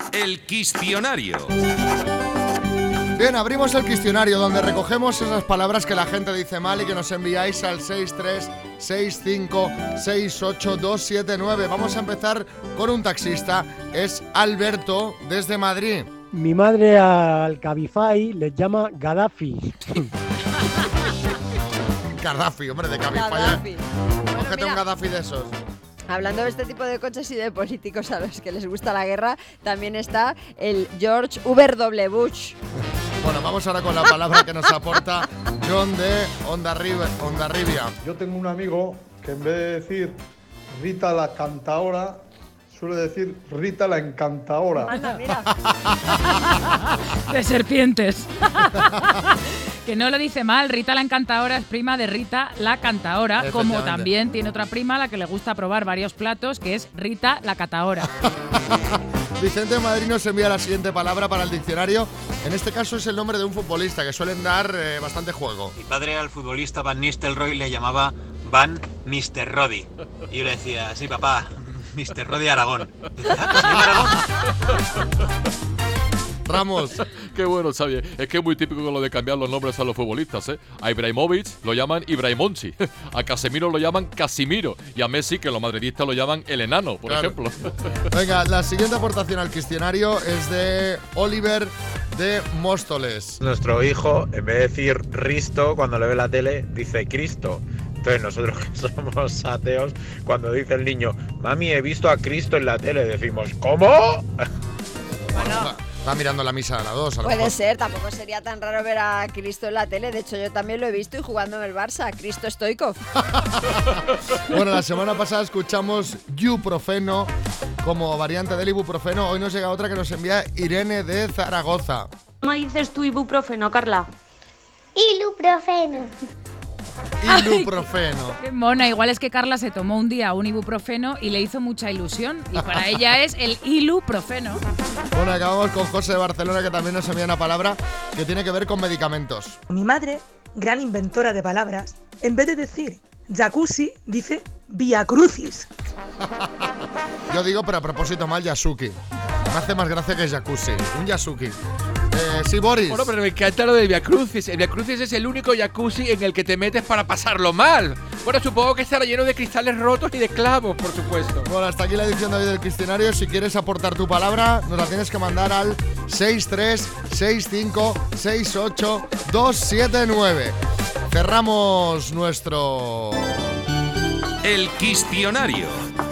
El Quistionario. Bien, abrimos el Quistionario donde recogemos esas palabras que la gente dice mal y que nos enviáis al 636568279. Vamos a empezar con un taxista. Es Alberto desde Madrid. Mi madre al Cabify les llama Gaddafi. Gaddafi, hombre, de Cabify. Gaddafi. Cógete un Gaddafi de esos. Hablando de este tipo de coches y de políticos a los que les gusta la guerra, también está el George W. Bush. Bueno, vamos ahora con la palabra que nos aporta John de Hondarribia. Yo tengo un amigo que en vez de decir Rita la cantaora, suele decir Rita la encantadora. Anda, mira. De serpientes. Que no lo dice mal, Rita la encantadora es prima de Rita la cantaora, como también tiene otra prima a la que le gusta probar varios platos, que es Rita la cataora. Vicente de Madrid nos envía la siguiente palabra para el diccionario. En este caso es el nombre de un futbolista que suelen dar bastante juego. Mi padre al futbolista Van Nistelrooy le llamaba Van Mr. Roddy. Y yo le decía, sí papá, Mr. Roddy Aragón. Dice, ¿se llama Aragón? Ramos. Qué bueno, Xavi. Es que es muy típico con lo de cambiar los nombres a los futbolistas, ¿eh? A Ibrahimovic lo llaman Ibrahimonchi, a Casemiro lo llaman Casimiro y a Messi, que los madridistas lo llaman el enano, por ejemplo. Venga, la siguiente aportación al Quistionario es de Oliver de Móstoles. Nuestro hijo, en vez de decir Risto, cuando le ve la tele, dice Cristo. Entonces nosotros que somos ateos, cuando dice el niño, mami, he visto a Cristo en la tele, decimos, ¿cómo? Bueno, Está mirando la misa a las 2. puede ser, tampoco sería tan raro ver a Cristo en la tele. De hecho, yo también lo he visto y jugando en el Barça, Cristo Stoikov. Bueno, la semana pasada escuchamos ibuprofeno como variante del ibuprofeno. Hoy nos llega otra que nos envía Irene de Zaragoza. ¿Cómo dices tú ibuprofeno, Carla? Ibuprofeno. Ibuprofeno. Qué mona, igual es que Carla se tomó un día un ibuprofeno y le hizo mucha ilusión. Y para ella es el iluprofeno. Bueno, acabamos con José de Barcelona, que también nos envía una palabra que tiene que ver con medicamentos. Mi madre, gran inventora de palabras, en vez de decir jacuzzi, dice Via Crucis. Yo digo, pero a propósito mal, Yasuki. Me hace más gracia que jacuzzi. Un Yasuki. Sí, Boris. Bueno, pero me encanta lo del Via Crucis. El Via Crucis es el único jacuzzi en el que te metes para pasarlo mal. Bueno, supongo que estará lleno de cristales rotos y de clavos, por supuesto. Bueno, hasta aquí la edición de hoy del Quistionario. Si quieres aportar tu palabra, nos la tienes que mandar al 636568279. Cerramos nuestro... El Quistionario.